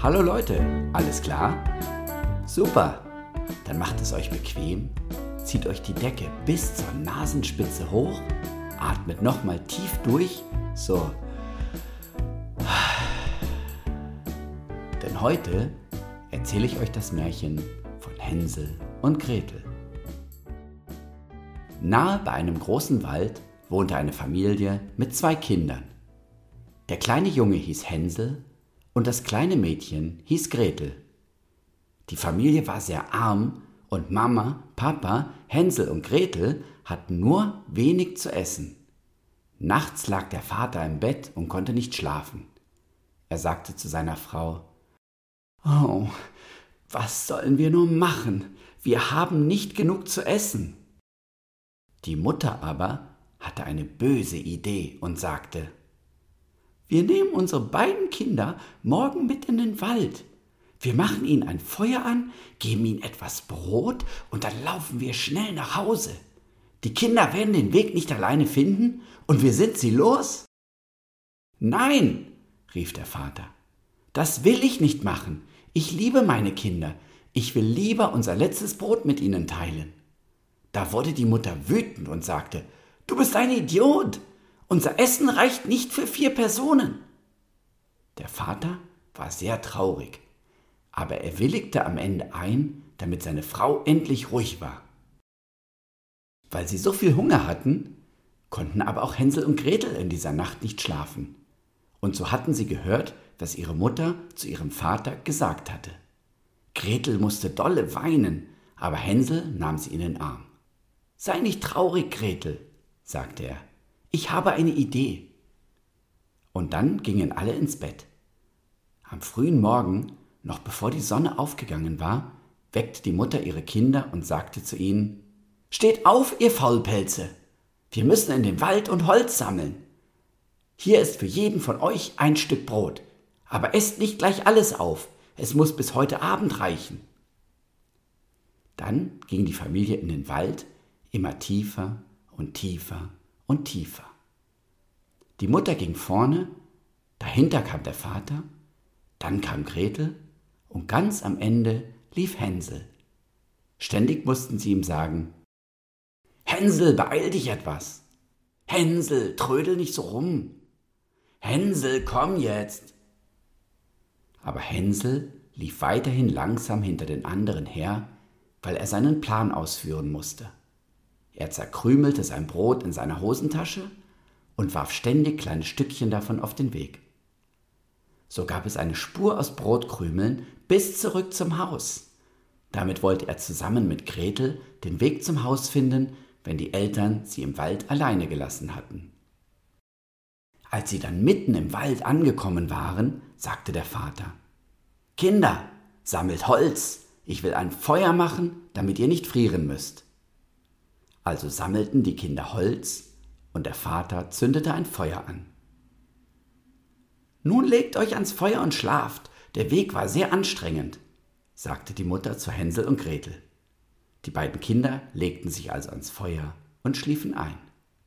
Hallo Leute, alles klar? Super, dann macht es euch bequem, zieht euch die Decke bis zur Nasenspitze hoch, atmet nochmal tief durch, so. Denn heute erzähle ich euch das Märchen von Hänsel und Gretel. Nahe bei einem großen Wald wohnte eine Familie mit 2 Kindern. Der kleine Junge hieß Hänsel und das kleine Mädchen hieß Gretel. Die Familie war sehr arm und Mama, Papa, Hänsel und Gretel hatten nur wenig zu essen. Nachts lag der Vater im Bett und konnte nicht schlafen. Er sagte zu seiner Frau: »Oh, was sollen wir nur machen? Wir haben nicht genug zu essen.« Die Mutter aber hatte eine böse Idee und sagte: »Wir nehmen unsere beiden Kinder morgen mit in den Wald. Wir machen ihnen ein Feuer an, geben ihnen etwas Brot und dann laufen wir schnell nach Hause. Die Kinder werden den Weg nicht alleine finden und wir sind sie los.« »Nein«, rief der Vater, »das will ich nicht machen. Ich liebe meine Kinder. Ich will lieber unser letztes Brot mit ihnen teilen.« Da wurde die Mutter wütend und sagte: »Du bist ein Idiot! Unser Essen reicht nicht für 4 Personen.« Der Vater war sehr traurig, aber er willigte am Ende ein, damit seine Frau endlich ruhig war. Weil sie so viel Hunger hatten, konnten aber auch Hänsel und Gretel in dieser Nacht nicht schlafen. Und so hatten sie gehört, was ihre Mutter zu ihrem Vater gesagt hatte. Gretel musste dolle weinen, aber Hänsel nahm sie in den Arm. »Sei nicht traurig, Gretel«, sagte er, »ich habe eine Idee.« Und dann gingen alle ins Bett. Am frühen Morgen, noch bevor die Sonne aufgegangen war, weckte die Mutter ihre Kinder und sagte zu ihnen: »Steht auf, ihr Faulpelze! Wir müssen in den Wald und Holz sammeln. Hier ist für jeden von euch ein Stück Brot, aber esst nicht gleich alles auf, es muss bis heute Abend reichen.« Dann ging die Familie in den Wald, immer tiefer und tiefer und tiefer. Die Mutter ging vorne, dahinter kam der Vater, dann kam Gretel und ganz am Ende lief Hänsel. Ständig mussten sie ihm sagen: »Hänsel, beeil dich etwas! Hänsel, trödel nicht so rum! Hänsel, komm jetzt!« Aber Hänsel lief weiterhin langsam hinter den anderen her, weil er seinen Plan ausführen musste. Er zerkrümelte sein Brot in seiner Hosentasche und warf ständig kleine Stückchen davon auf den Weg. So gab es eine Spur aus Brotkrümeln bis zurück zum Haus. Damit wollte er zusammen mit Gretel den Weg zum Haus finden, wenn die Eltern sie im Wald alleine gelassen hatten. Als sie dann mitten im Wald angekommen waren, sagte der Vater: »Kinder, sammelt Holz, ich will ein Feuer machen, damit ihr nicht frieren müsst.« Also sammelten die Kinder Holz und der Vater zündete ein Feuer an. »Nun legt euch ans Feuer und schlaft, der Weg war sehr anstrengend«, sagte die Mutter zu Hänsel und Gretel. Die beiden Kinder legten sich also ans Feuer und schliefen ein.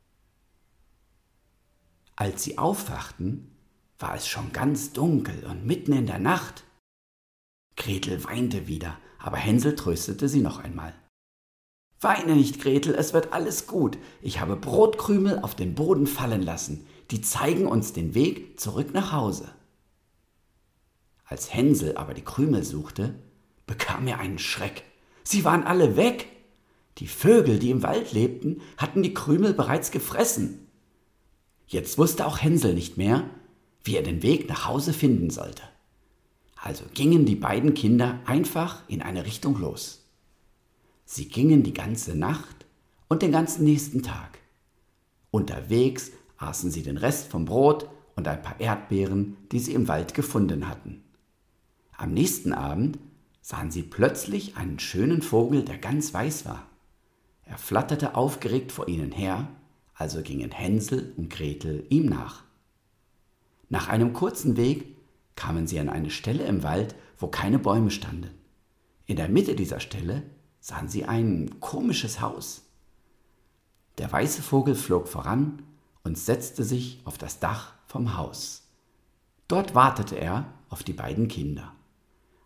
Als sie aufwachten, war es schon ganz dunkel und mitten in der Nacht. Gretel weinte wieder, aber Hänsel tröstete sie noch einmal. »Weine nicht, Gretel, es wird alles gut. Ich habe Brotkrümel auf den Boden fallen lassen. Die zeigen uns den Weg zurück nach Hause.« Als Hänsel aber die Krümel suchte, bekam er einen Schreck. Sie waren alle weg. Die Vögel, die im Wald lebten, hatten die Krümel bereits gefressen. Jetzt wusste auch Hänsel nicht mehr, wie er den Weg nach Hause finden sollte. Also gingen die beiden Kinder einfach in eine Richtung los. Sie gingen die ganze Nacht und den ganzen nächsten Tag. Unterwegs aßen sie den Rest vom Brot und ein paar Erdbeeren, die sie im Wald gefunden hatten. Am nächsten Abend sahen sie plötzlich einen schönen Vogel, der ganz weiß war. Er flatterte aufgeregt vor ihnen her, also gingen Hänsel und Gretel ihm nach. Nach einem kurzen Weg kamen sie an eine Stelle im Wald, wo keine Bäume standen. In der Mitte dieser Stelle sahen sie ein komisches Haus. Der weiße Vogel flog voran und setzte sich auf das Dach vom Haus. Dort wartete er auf die beiden Kinder.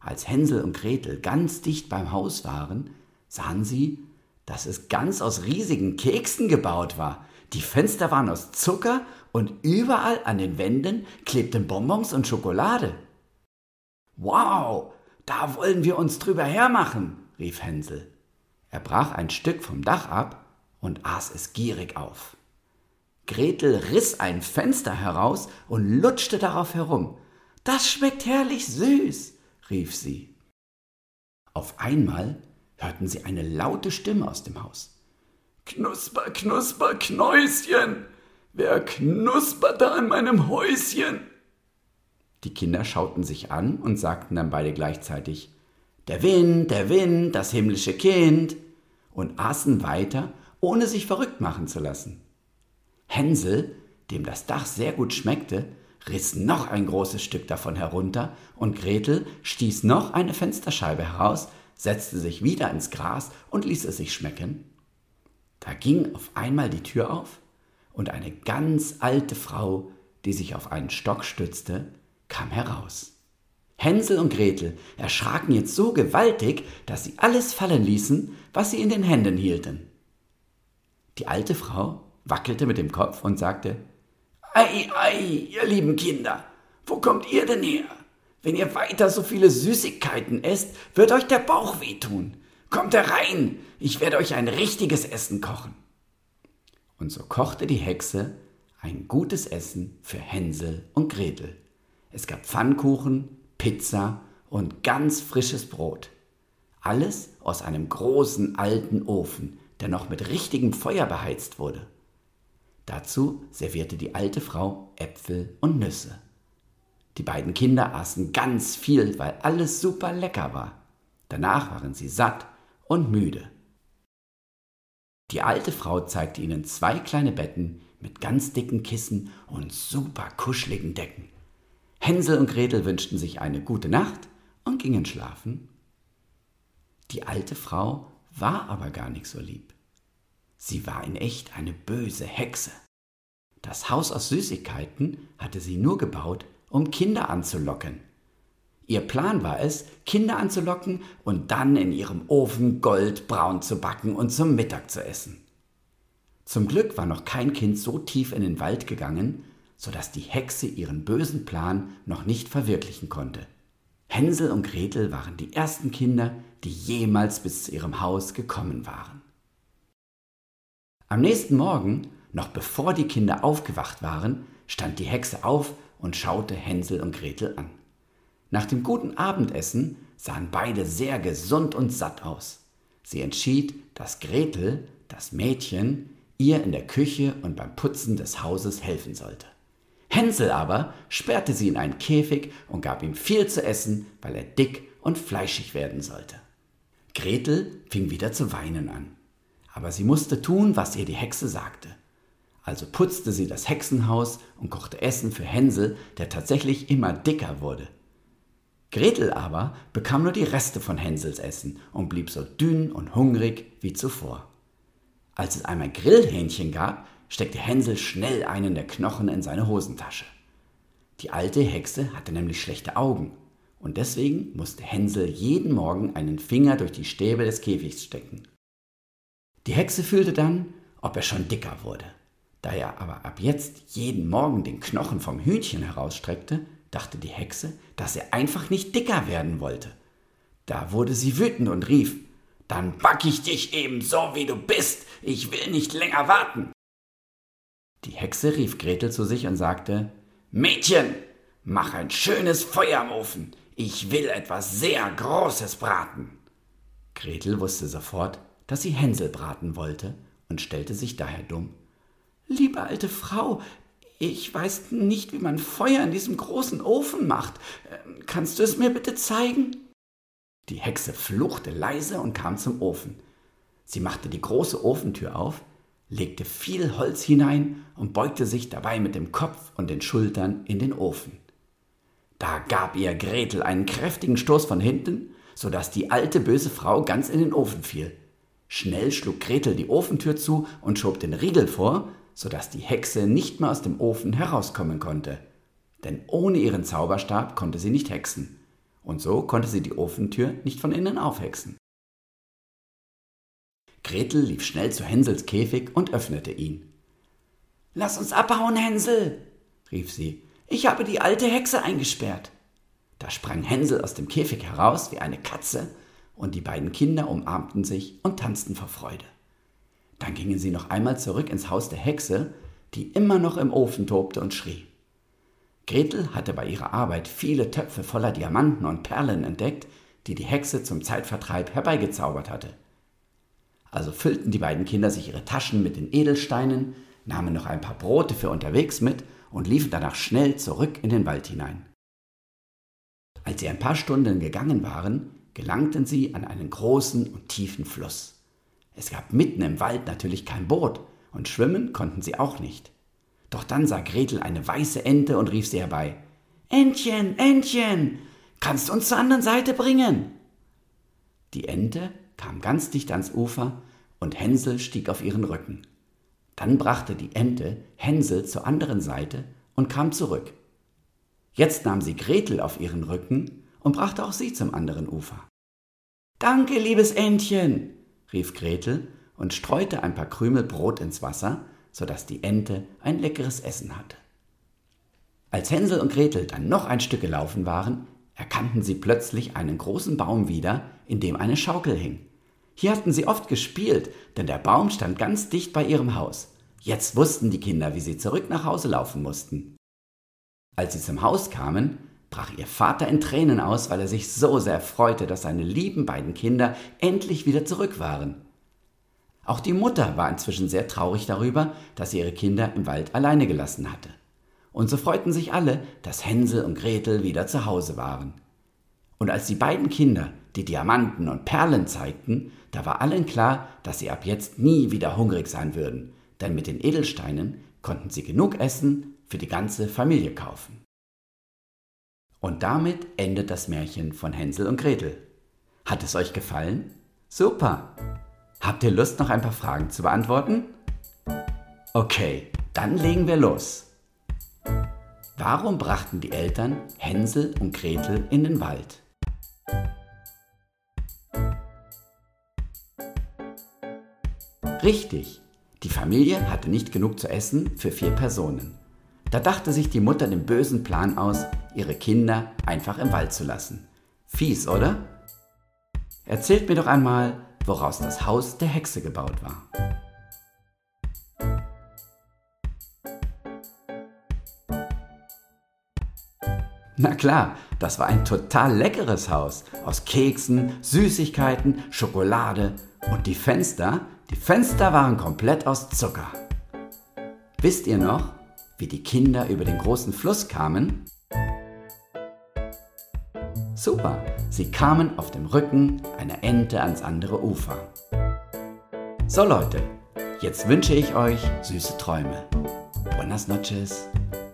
Als Hänsel und Gretel ganz dicht beim Haus waren, sahen sie, dass es ganz aus riesigen Keksen gebaut war. Die Fenster waren aus Zucker und überall an den Wänden klebten Bonbons und Schokolade. »Wow, da wollen wir uns drüber hermachen«, rief Hänsel. Er brach ein Stück vom Dach ab und aß es gierig auf. Gretel riss ein Fenster heraus und lutschte darauf herum. »Das schmeckt herrlich süß«, rief sie. Auf einmal hörten sie eine laute Stimme aus dem Haus. »Knusper, knusper, Knäuschen! Wer knuspert da in meinem Häuschen?« Die Kinder schauten sich an und sagten dann beide gleichzeitig, der Wind, das himmlische Kind«, und aßen weiter, ohne sich verrückt machen zu lassen. Hänsel, dem das Dach sehr gut schmeckte, riss noch ein großes Stück davon herunter und Gretel stieß noch eine Fensterscheibe heraus, setzte sich wieder ins Gras und ließ es sich schmecken. Da ging auf einmal die Tür auf und eine ganz alte Frau, die sich auf einen Stock stützte, kam heraus. Hänsel und Gretel erschraken jetzt so gewaltig, dass sie alles fallen ließen, was sie in den Händen hielten. Die alte Frau wackelte mit dem Kopf und sagte, »Ei, ei, ihr lieben Kinder, wo kommt ihr denn her? Wenn ihr weiter so viele Süßigkeiten esst, wird euch der Bauch wehtun. Kommt herein, ich werde euch ein richtiges Essen kochen.« Und so kochte die Hexe ein gutes Essen für Hänsel und Gretel. Es gab Pfannkuchen, Pizza und ganz frisches Brot. Alles aus einem großen alten Ofen, der noch mit richtigem Feuer beheizt wurde. Dazu servierte die alte Frau Äpfel und Nüsse. Die beiden Kinder aßen ganz viel, weil alles super lecker war. Danach waren sie satt und müde. Die alte Frau zeigte ihnen 2 kleine Betten mit ganz dicken Kissen und super kuscheligen Decken. Hänsel und Gretel wünschten sich eine gute Nacht und gingen schlafen. Die alte Frau war aber gar nicht so lieb. Sie war in echt eine böse Hexe. Das Haus aus Süßigkeiten hatte sie nur gebaut, um Kinder anzulocken. Ihr Plan war es, Kinder anzulocken und dann in ihrem Ofen goldbraun zu backen und zum Mittag zu essen. Zum Glück war noch kein Kind so tief in den Wald gegangen, sodass die Hexe ihren bösen Plan noch nicht verwirklichen konnte. Hänsel und Gretel waren die ersten Kinder, die jemals bis zu ihrem Haus gekommen waren. Am nächsten Morgen, noch bevor die Kinder aufgewacht waren, stand die Hexe auf und schaute Hänsel und Gretel an. Nach dem guten Abendessen sahen beide sehr gesund und satt aus. Sie entschied, dass Gretel, das Mädchen, ihr in der Küche und beim Putzen des Hauses helfen sollte. Hänsel aber sperrte sie in einen Käfig und gab ihm viel zu essen, weil er dick und fleischig werden sollte. Gretel fing wieder zu weinen an, aber sie musste tun, was ihr die Hexe sagte. Also putzte sie das Hexenhaus und kochte Essen für Hänsel, der tatsächlich immer dicker wurde. Gretel aber bekam nur die Reste von Hänsels Essen und blieb so dünn und hungrig wie zuvor. Als es einmal Grillhähnchen gab, steckte Hänsel schnell einen der Knochen in seine Hosentasche. Die alte Hexe hatte nämlich schlechte Augen und deswegen musste Hänsel jeden Morgen einen Finger durch die Stäbe des Käfigs stecken. Die Hexe fühlte dann, ob er schon dicker wurde. Da er aber ab jetzt jeden Morgen den Knochen vom Hühnchen herausstreckte, dachte die Hexe, dass er einfach nicht dicker werden wollte. Da wurde sie wütend und rief, »Dann back ich dich eben so, wie du bist, ich will nicht länger warten.« Die Hexe rief Gretel zu sich und sagte, »Mädchen, mach ein schönes Feuer im Ofen, ich will etwas sehr Großes braten.« Gretel wusste sofort, dass sie Hänsel braten wollte und stellte sich daher dumm. »Liebe alte Frau, ich weiß nicht, wie man Feuer in diesem großen Ofen macht. Kannst du es mir bitte zeigen?« Die Hexe fluchte leise und kam zum Ofen. Sie machte die große Ofentür auf, legte viel Holz hinein und beugte sich dabei mit dem Kopf und den Schultern in den Ofen. Da gab ihr Gretel einen kräftigen Stoß von hinten, sodass die alte böse Frau ganz in den Ofen fiel. Schnell schlug Gretel die Ofentür zu und schob den Riegel vor, sodass die Hexe nicht mehr aus dem Ofen herauskommen konnte. Denn ohne ihren Zauberstab konnte sie nicht hexen. und so konnte sie die Ofentür nicht von innen aufhexen. Gretel lief schnell zu Hänsels Käfig und öffnete ihn. »Lass uns abhauen, Hänsel«, rief sie, »ich habe die alte Hexe eingesperrt.« Da sprang Hänsel aus dem Käfig heraus wie eine Katze, und die beiden Kinder umarmten sich und tanzten vor Freude. Dann gingen sie noch einmal zurück ins Haus der Hexe, die immer noch im Ofen tobte und schrie. Gretel hatte bei ihrer Arbeit viele Töpfe voller Diamanten und Perlen entdeckt, die die Hexe zum Zeitvertreib herbeigezaubert hatte. Also füllten die beiden Kinder sich ihre Taschen mit den Edelsteinen, nahmen noch ein paar Brote für unterwegs mit und liefen danach schnell zurück in den Wald hinein. Als sie ein paar Stunden gegangen waren, gelangten sie an einen großen und tiefen Fluss. Es gab mitten im Wald natürlich kein Boot und schwimmen konnten sie auch nicht. Doch dann sah Gretel eine weiße Ente und rief sie herbei. »Entchen, Entchen, kannst du uns zur anderen Seite bringen?« Die Ente kam ganz dicht ans Ufer und Hänsel stieg auf ihren Rücken. Dann brachte die Ente Hänsel zur anderen Seite und kam zurück. Jetzt nahm sie Gretel auf ihren Rücken und brachte auch sie zum anderen Ufer. »Danke, liebes Entchen«, rief Gretel und streute ein paar Krümel Brot ins Wasser, sodass die Ente ein leckeres Essen hatte. Als Hänsel und Gretel dann noch ein Stück gelaufen waren, erkannten sie plötzlich einen großen Baum wieder, in dem eine Schaukel hing. Hier hatten sie oft gespielt, denn der Baum stand ganz dicht bei ihrem Haus. Jetzt wussten die Kinder, wie sie zurück nach Hause laufen mussten. Als sie zum Haus kamen, brach ihr Vater in Tränen aus, weil er sich so sehr freute, dass seine lieben beiden Kinder endlich wieder zurück waren. Auch die Mutter war inzwischen sehr traurig darüber, dass sie ihre Kinder im Wald alleine gelassen hatte. Und so freuten sich alle, dass Hänsel und Gretel wieder zu Hause waren. Und als die beiden Kinder die Diamanten und Perlen zeigten, da war allen klar, dass sie ab jetzt nie wieder hungrig sein würden, denn mit den Edelsteinen konnten sie genug Essen für die ganze Familie kaufen. Und damit endet das Märchen von Hänsel und Gretel. Hat es euch gefallen? Super! Habt ihr Lust, noch ein paar Fragen zu beantworten? Okay, dann legen wir los. Warum brachten die Eltern Hänsel und Gretel in den Wald? Richtig, die Familie hatte nicht genug zu essen für 4 Personen. Da dachte sich die Mutter den bösen Plan aus, ihre Kinder einfach im Wald zu lassen. Fies, oder? Erzählt mir doch einmal, woraus das Haus der Hexe gebaut war. Na klar, das war ein total leckeres Haus aus Keksen, Süßigkeiten, Schokolade und die Fenster waren komplett aus Zucker. Wisst ihr noch, wie die Kinder über den großen Fluss kamen? Super, sie kamen auf dem Rücken einer Ente ans andere Ufer. So Leute, jetzt wünsche ich euch süße Träume. Buenas noches.